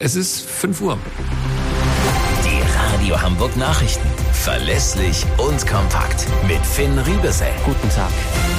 Es ist 5 Uhr. Die Radio Hamburg Nachrichten. Verlässlich und kompakt. Mit Finn Riebesell. Guten Tag.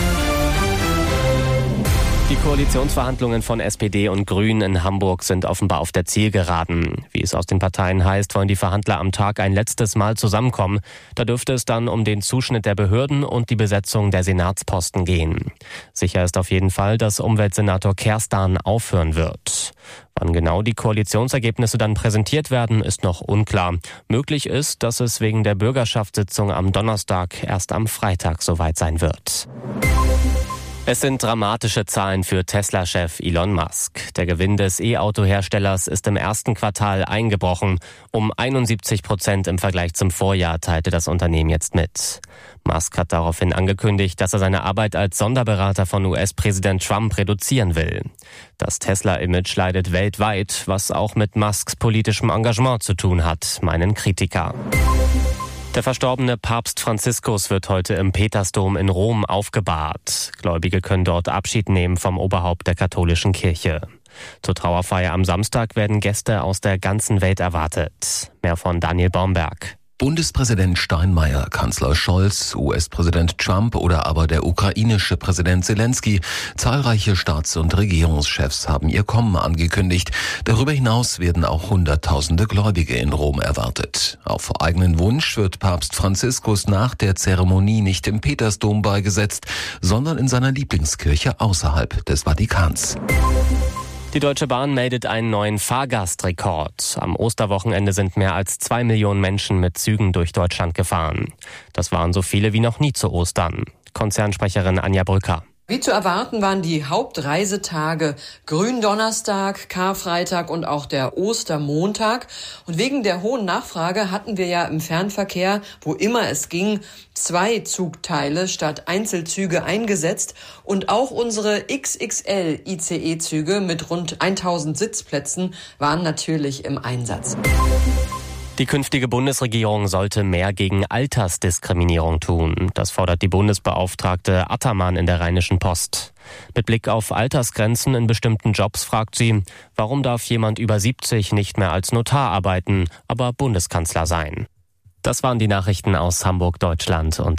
Die Koalitionsverhandlungen von SPD und Grünen in Hamburg sind offenbar auf der Zielgeraden. Wie es aus den Parteien heißt, wollen die Verhandler am Tag ein letztes Mal zusammenkommen. Da dürfte es dann um den Zuschnitt der Behörden und die Besetzung der Senatsposten gehen. Sicher ist auf jeden Fall, dass Umweltsenator Kerstan aufhören wird. Wann genau die Koalitionsergebnisse dann präsentiert werden, ist noch unklar. Möglich ist, dass es wegen der Bürgerschaftssitzung am Donnerstag erst am Freitag soweit sein wird. Es sind dramatische Zahlen für Tesla-Chef Elon Musk. Der Gewinn des E-Auto-Herstellers ist im ersten Quartal eingebrochen. Um 71% im Vergleich zum Vorjahr, teilte das Unternehmen jetzt mit. Musk hat daraufhin angekündigt, dass er seine Arbeit als Sonderberater von US-Präsident Trump reduzieren will. Das Tesla-Image leidet weltweit, was auch mit Musks politischem Engagement zu tun hat, meinen Kritiker. Der verstorbene Papst Franziskus wird heute im Petersdom in Rom aufgebahrt. Gläubige können dort Abschied nehmen vom Oberhaupt der katholischen Kirche. Zur Trauerfeier am Samstag werden Gäste aus der ganzen Welt erwartet. Mehr von Daniel Baumberg. Bundespräsident Steinmeier, Kanzler Scholz, US-Präsident Trump oder aber der ukrainische Präsident Zelensky. Zahlreiche Staats- und Regierungschefs haben ihr Kommen angekündigt. Darüber hinaus werden auch Hunderttausende Gläubige in Rom erwartet. Auf eigenen Wunsch wird Papst Franziskus nach der Zeremonie nicht im Petersdom beigesetzt, sondern in seiner Lieblingskirche außerhalb des Vatikans. Die Deutsche Bahn meldet einen neuen Fahrgastrekord. Am Osterwochenende sind mehr als 2 Millionen Menschen mit Zügen durch Deutschland gefahren. Das waren so viele wie noch nie zu Ostern. Konzernsprecherin Anja Brücker. Wie zu erwarten waren die Hauptreisetage Gründonnerstag, Karfreitag und auch der Ostermontag. Und wegen der hohen Nachfrage hatten wir ja im Fernverkehr, wo immer es ging, 2 Zugteile statt Einzelzüge eingesetzt. Und auch unsere XXL-ICE-Züge mit rund 1000 Sitzplätzen waren natürlich im Einsatz. Die künftige Bundesregierung sollte mehr gegen Altersdiskriminierung tun. Das fordert die Bundesbeauftragte Attermann in der Rheinischen Post. Mit Blick auf Altersgrenzen in bestimmten Jobs fragt sie, warum darf jemand über 70 nicht mehr als Notar arbeiten, aber Bundeskanzler sein? Das waren die Nachrichten aus Hamburg, Deutschland und